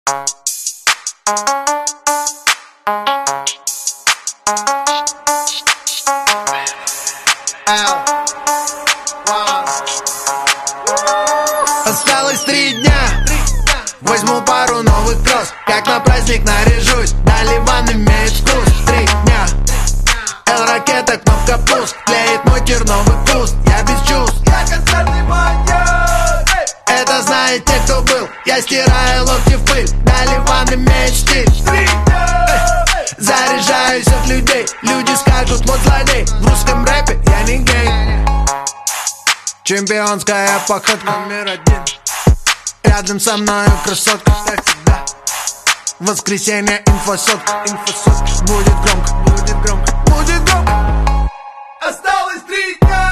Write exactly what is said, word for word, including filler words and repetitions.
Осталось три дня, возьму пару новых кросс, как на праздник наряжусь, дали ван имеет вкус. Три дня, Эл-ракета, кнопка пуск, тлеет мой терновый куст. Я без чувств, я концертный маньяк. Это знает те, кто был. Я стираю локти в пыль, дали ван имеет стиль. Три дня, заряжаюсь от людей, люди скажут, вот злодей. В русском рэпе я не гей. Чемпионская походка номер один. Рядом со мною красотка, так всегда. Воскресенье, инфосотка, инфосотка. Будет громко, будет громко, будет громко. Осталось три дня.